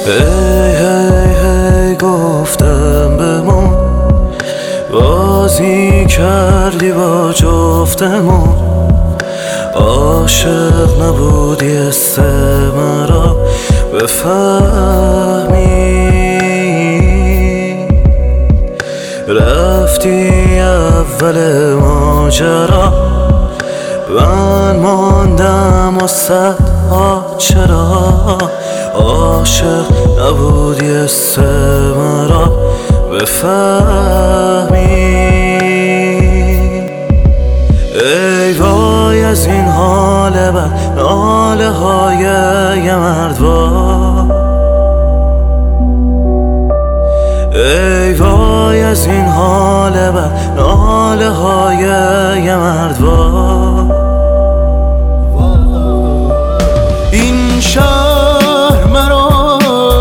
هی هی هی گفتم بمون، بازی کردی با جفتمون. عاشق نبودی اسم مرا بفهمی، رفتی اول ماجرا، من ماندم و صدها چرا. عاشق نبودی اسم مرا بفهمی. ای وای از این حال بد، ناله های یه مرد وای. ای وای از این حال بد، ناله های یه مرد وای. این شهر مرا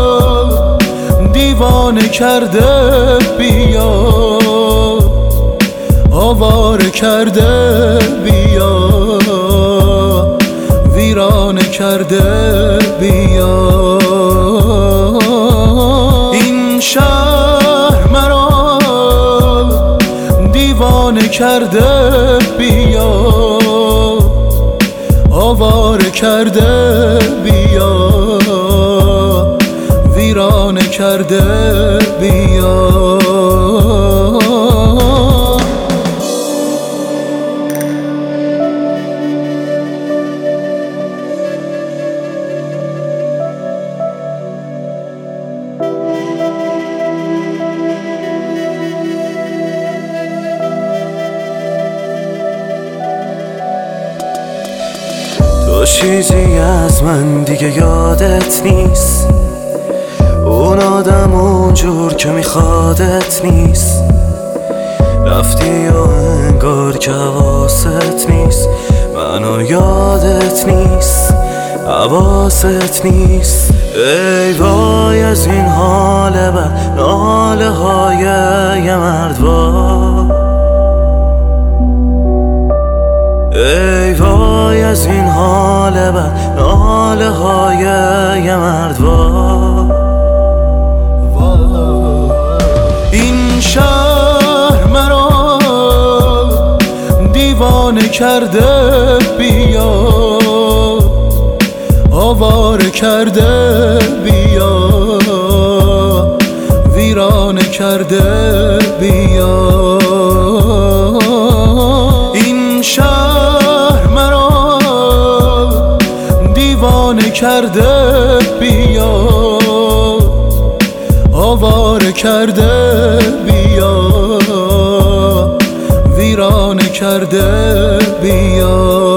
دیوانه کرده، بیا آواره کرده، بیا ویرانه کرده، بیا. این شهر مرا دیوانه کرده، بیا آواره کرده، بیا ویرانه کرده، بیا. تو چیزی از من دیگه یادت نیست، اون آدم اونجور که میخوادت نیست. رفتی و انگار که حواست نیست، منو یادت نیست، حواست نیست. ای وای از این حال بد، ناله های یه مرد وای. ای وای از این حال بد، ناله های یه مرد وای. این شهر مرا دیوانه کرده، بیا آواره کرده، بیا ویرانه کرده، بیا. این شهر مرا دیوانه کرده، بیا آواره کرده، بیا ویرانه کرده، بیا.